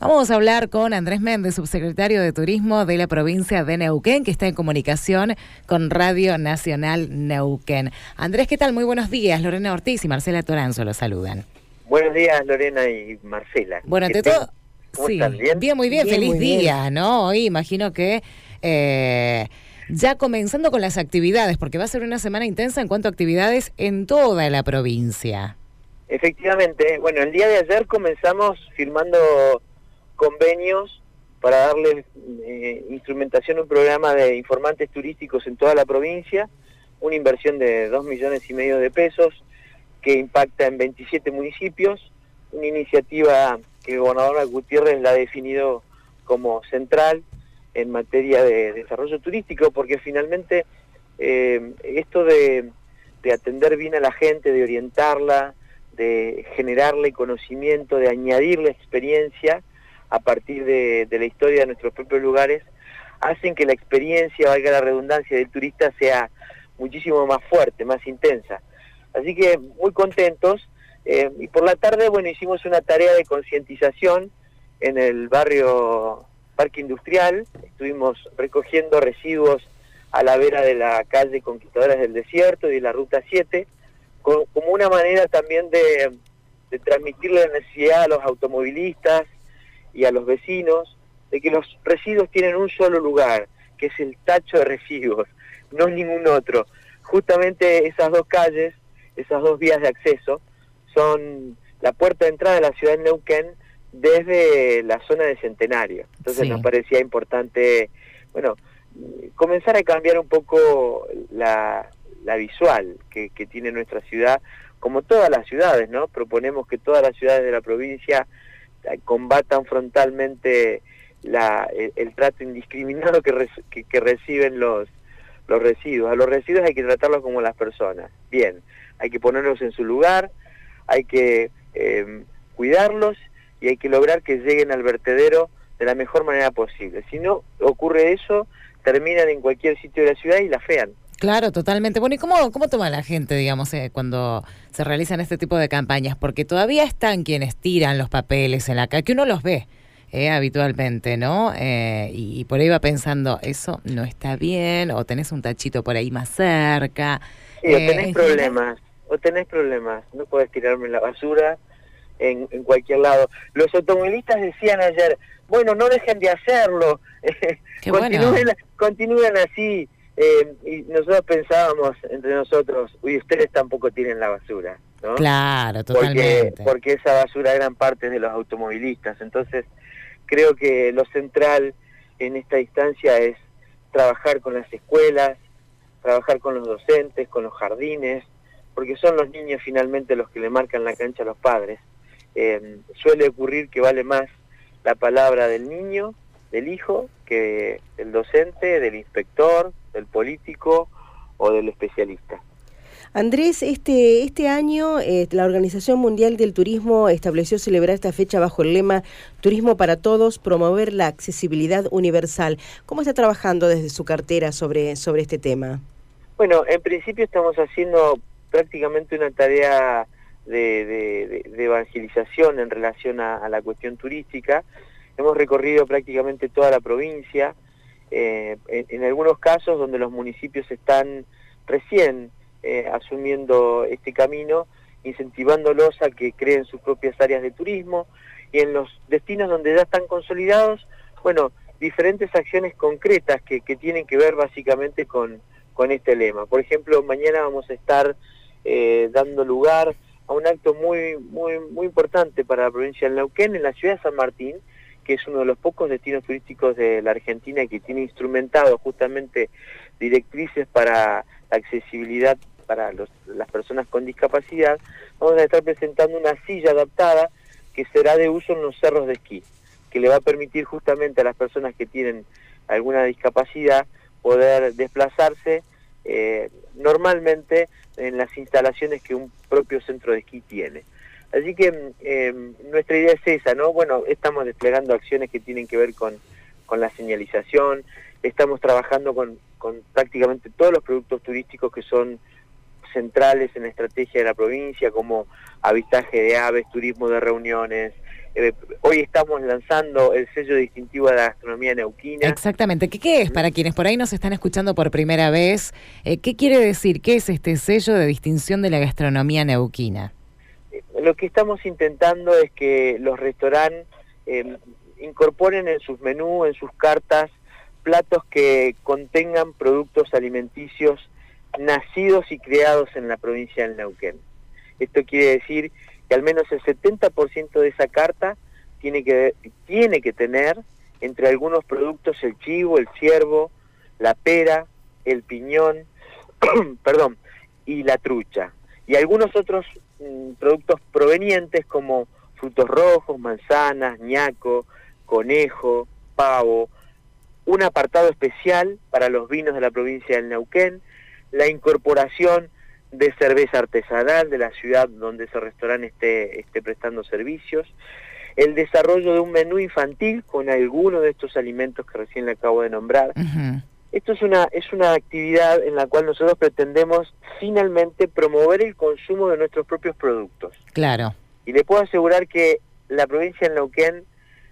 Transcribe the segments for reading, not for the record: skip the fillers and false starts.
Vamos a hablar con Andrés Méndez, subsecretario de Turismo de la provincia de Neuquén, que está en comunicación con Radio Nacional Neuquén. Andrés, ¿qué tal? Muy buenos días. Lorena Ortiz y Marcela Toranzo los saludan. Buenos días, Lorena y Marcela. Bueno, ante todo, ¿Cómo sí, están? ¿Bien? Bien, muy bien, Bien, feliz muy día, bien. ¿no? Hoy imagino que ya comenzando con las actividades, porque va a ser una semana intensa en cuanto a actividades en toda la provincia. Efectivamente, bueno, el día de ayer comenzamos firmando convenios para darle instrumentación a un programa de informantes turísticos en toda la provincia, una inversión de 2,5 millones de pesos que impacta en 27 municipios, una iniciativa que el gobernador Gutiérrez la ha definido como central en materia de desarrollo turístico, porque finalmente esto de atender bien a la gente, de orientarla, de generarle conocimiento, de añadirle experiencia a partir de la historia de nuestros propios lugares, hacen que la experiencia, valga la redundancia, del turista sea muchísimo más fuerte, más intensa. Así que muy contentos, y por la tarde, bueno, hicimos una tarea de concientización en el barrio Parque Industrial, estuvimos recogiendo residuos a la vera de la calle Conquistadores del Desierto y de la Ruta 7, como una manera también de transmitirle la necesidad a los automovilistas y a los vecinos de que los residuos tienen un solo lugar, que es el tacho de residuos, no ningún otro. Justamente esas dos calles, esas dos vías de acceso, son la puerta de entrada de la ciudad de Neuquén desde la zona de Centenario. Entonces nos parecía importante, bueno, comenzar a cambiar un poco la visual que tiene nuestra ciudad, como todas las ciudades, ¿no? Proponemos que todas las ciudades de la provincia combatan frontalmente el trato indiscriminado que reciben los residuos. A los residuos hay que tratarlos como las personas. Bien, hay que ponerlos en su lugar, hay que cuidarlos y hay que lograr que lleguen al vertedero de la mejor manera posible. Si no ocurre eso, terminan en cualquier sitio de la ciudad y la fean. Claro, totalmente. Bueno, ¿y cómo toma la gente, digamos, cuando se realizan este tipo de campañas? Porque todavía están quienes tiran los papeles en la calle, que uno los ve habitualmente, ¿no? Y por ahí va pensando, eso no está bien, o tenés un tachito por ahí más cerca. Sí, o tenés problemas, no podés tirarme la basura en cualquier lado. Los automovilistas decían ayer, bueno, no dejen de hacerlo, continúen así. Y nosotros pensábamos entre nosotros, uy, ustedes tampoco tienen la basura, ¿no? Claro, totalmente. Porque esa basura eran parte de los automovilistas. Entonces, creo que lo central en esta instancia es trabajar con las escuelas, trabajar con los docentes, con los jardines, porque son los niños finalmente los que le marcan la cancha a los padres. Suele ocurrir que vale más la palabra del niño, del hijo, que del docente, del inspector, del político o del especialista. Andrés, este año la Organización Mundial del Turismo estableció celebrar esta fecha bajo el lema Turismo para Todos, promover la accesibilidad universal. ¿Cómo está trabajando desde su cartera sobre este tema? Bueno, en principio estamos haciendo prácticamente una tarea de evangelización en relación a la cuestión turística. Hemos recorrido prácticamente toda la provincia, en algunos casos donde los municipios están recién asumiendo este camino, incentivándolos a que creen sus propias áreas de turismo, y en los destinos donde ya están consolidados, bueno, diferentes acciones concretas que tienen que ver básicamente con este lema. Por ejemplo, mañana vamos a estar dando lugar a un acto muy importante para la provincia de Neuquén, en la ciudad de San Martín, que es uno de los pocos destinos turísticos de la Argentina que tiene instrumentado justamente directrices para la accesibilidad para las personas con discapacidad. Vamos a estar presentando una silla adaptada que será de uso en los cerros de esquí, que le va a permitir justamente a las personas que tienen alguna discapacidad poder desplazarse normalmente en las instalaciones que un propio centro de esquí tiene. Así que nuestra idea es esa, ¿no? Bueno, estamos desplegando acciones que tienen que ver con la señalización, estamos trabajando con prácticamente todos los productos turísticos que son centrales en la estrategia de la provincia, como avistaje de aves, turismo de reuniones, Hoy estamos lanzando el sello distintivo de la gastronomía neuquina. Exactamente. ¿Qué es? Para quienes por ahí nos están escuchando por primera vez, ¿qué quiere decir? ¿Qué es este sello de distinción de la gastronomía neuquina? Lo que estamos intentando es que los restaurantes incorporen en sus menús, en sus cartas, platos que contengan productos alimenticios nacidos y creados en la provincia del Neuquén. Esto quiere decir que al menos el 70% de esa carta tiene que tener entre algunos productos el chivo, el ciervo, la pera, el piñón, perdón, y la trucha. Y algunos otros productos provenientes como frutos rojos, manzanas, ñaco, conejo, pavo, un apartado especial para los vinos de la provincia del Neuquén, la incorporación de cerveza artesanal de la ciudad donde ese restaurante esté prestando servicios, el desarrollo de un menú infantil con algunos de estos alimentos que recién le acabo de nombrar. Uh-huh. Esto es una actividad en la cual nosotros pretendemos finalmente promover el consumo de nuestros propios productos. Claro. Y le puedo asegurar que la provincia del Neuquén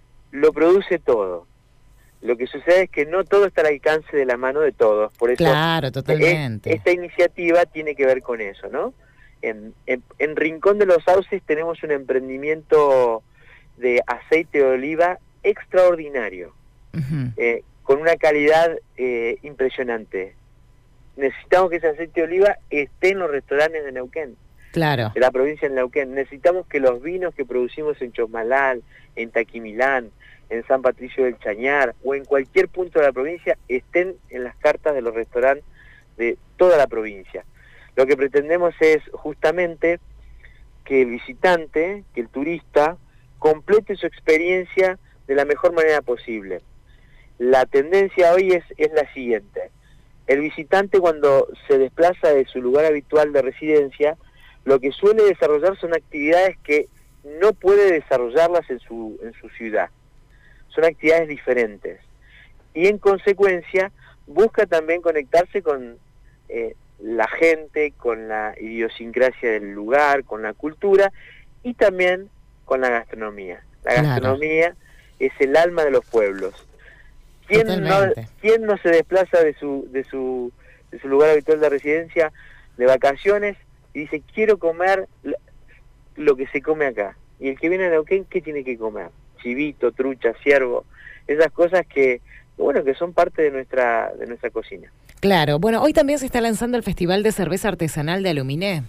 lo produce todo. Lo que sucede es que no todo está al alcance de la mano de todos. Por eso, claro, totalmente. Esta iniciativa tiene que ver con eso, ¿no? En Rincón de los Sauces tenemos un emprendimiento de aceite de oliva extraordinario, Uh-huh. Con una calidad impresionante. Necesitamos que ese aceite de oliva esté en los restaurantes de Neuquén. Claro. De la provincia de Neuquén. Necesitamos que los vinos que producimos en Chosmalal, en Taquimilán, en San Patricio del Chañar o en cualquier punto de la provincia estén en las cartas de los restaurantes de toda la provincia. Lo que pretendemos es justamente que el visitante, que el turista, complete su experiencia de la mejor manera posible. La tendencia hoy es la siguiente. El visitante, cuando se desplaza de su lugar habitual de residencia, lo que suele desarrollar son actividades que no puede desarrollarlas en su ciudad. Son actividades diferentes. Y en consecuencia, busca también conectarse con la gente, con la idiosincrasia del lugar, con la cultura y también con la gastronomía. La gastronomía es el alma de los pueblos. ¿Quién no se desplaza de su lugar habitual de residencia de vacaciones y dice, quiero comer lo que se come acá? Y el que viene a Neuquén, ¿qué tiene que comer? Chivito, trucha, ciervo, esas cosas que son parte de nuestra cocina. Claro. Bueno, hoy también se está lanzando el Festival de Cerveza Artesanal de Aluminé.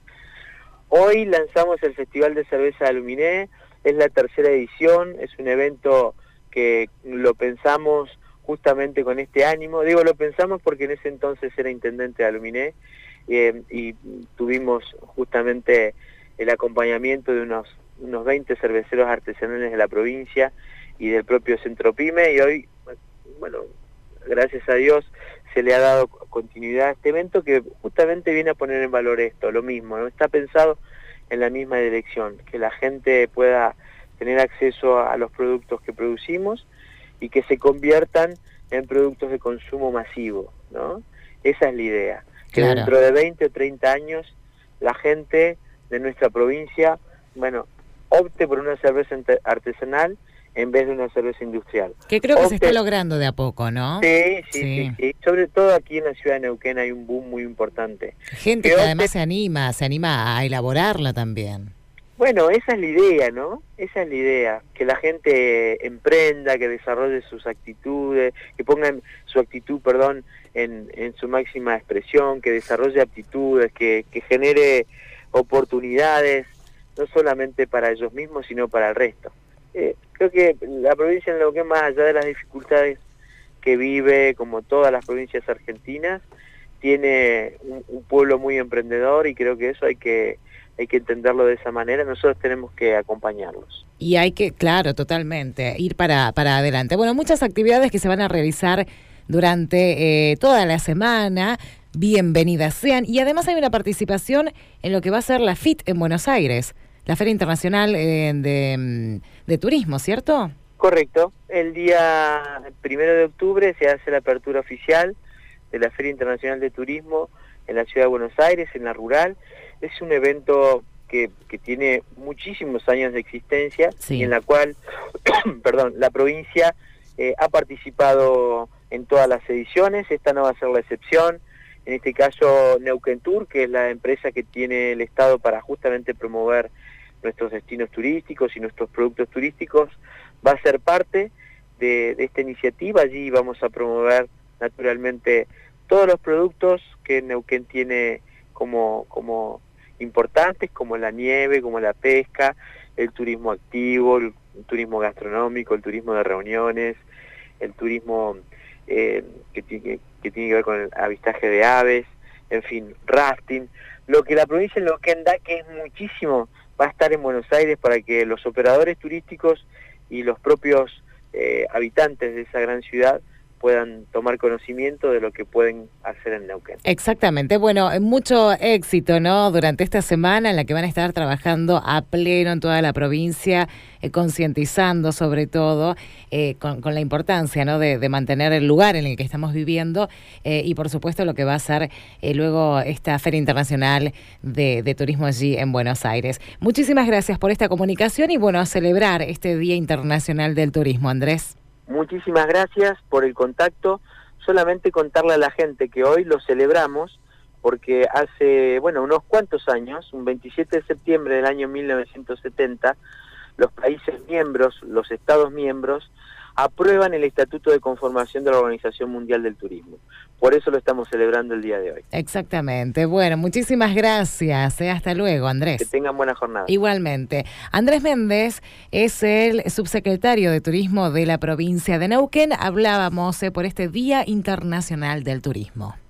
Hoy lanzamos el Festival de Cerveza de Aluminé, es la tercera edición, es un evento que lo pensamos justamente con este ánimo. Digo, lo pensamos porque en ese entonces era intendente de Aluminé y tuvimos justamente el acompañamiento de unos 20 cerveceros artesanales de la provincia y del propio Centro Pyme, y hoy, bueno, gracias a Dios se le ha dado continuidad a este evento que justamente viene a poner en valor esto, lo mismo, ¿no? Está pensado en la misma dirección, que la gente pueda tener acceso a los productos que producimos y que se conviertan en productos de consumo masivo, ¿no? Esa es la idea, que claro, dentro de 20 o 30 años la gente de nuestra provincia, bueno, opte por una cerveza artesanal en vez de una cerveza industrial. Que creo que se está logrando de a poco, ¿no? Sí. Sobre todo aquí en la ciudad de Neuquén hay un boom muy importante. Gente que además se anima a elaborarla también. Bueno, esa es la idea, ¿no? Esa es la idea, que la gente emprenda, que desarrolle sus actitudes, que ponga su actitud, en su máxima expresión, que desarrolle aptitudes, que genere oportunidades, no solamente para ellos mismos, sino para el resto. Creo que la provincia de Neuquén, más allá de las dificultades que vive, como todas las provincias argentinas, tiene un pueblo muy emprendedor y creo que eso hay que entenderlo de esa manera. Nosotros tenemos que acompañarlos. Y hay que, claro, totalmente, ir para adelante. Bueno, muchas actividades que se van a realizar durante toda la semana. Bienvenidas sean. Y además hay una participación en lo que va a ser la FIT en Buenos Aires, la Feria Internacional de Turismo, ¿cierto? Correcto. El día 1 de octubre se hace la apertura oficial de la Feria Internacional de Turismo en la Ciudad de Buenos Aires, en la Rural. Es un evento que tiene muchísimos años de existencia, sí, y en la cual perdón, la provincia ha participado en todas las ediciones. Esta no va a ser la excepción. En este caso, Neuquén Tour, que es la empresa que tiene el Estado para justamente promover nuestros destinos turísticos y nuestros productos turísticos, va a ser parte de esta iniciativa. Allí vamos a promover naturalmente todos los productos que Neuquén tiene como importantes, como la nieve, como la pesca, el turismo activo, el turismo gastronómico, el turismo de reuniones, el turismo que tiene que ver con el avistaje de aves, en fin, rafting. Lo que la provincia de Neuquén da, que es muchísimo, va a estar en Buenos Aires para que los operadores turísticos y los propios habitantes de esa gran ciudad puedan tomar conocimiento de lo que pueden hacer en Neuquén. Exactamente. Bueno, mucho éxito, ¿no? Durante esta semana en la que van a estar trabajando a pleno en toda la provincia, concientizando sobre todo con la importancia, ¿no? de mantener el lugar en el que estamos viviendo y por supuesto lo que va a ser luego esta Feria Internacional de Turismo allí en Buenos Aires. Muchísimas gracias por esta comunicación y bueno, a celebrar este Día Internacional del Turismo, Andrés. Muchísimas gracias por el contacto. Solamente contarle a la gente que hoy lo celebramos porque hace, unos cuantos años, un 27 de septiembre del año 1970, los países miembros, los Estados miembros, aprueban el Estatuto de Conformación de la Organización Mundial del Turismo. Por eso lo estamos celebrando el día de hoy. Exactamente. Bueno, muchísimas gracias. Hasta luego, Andrés. Que tengan buena jornada. Igualmente. Andrés Méndez es el subsecretario de Turismo de la provincia de Neuquén. Hablábamos por este Día Internacional del Turismo.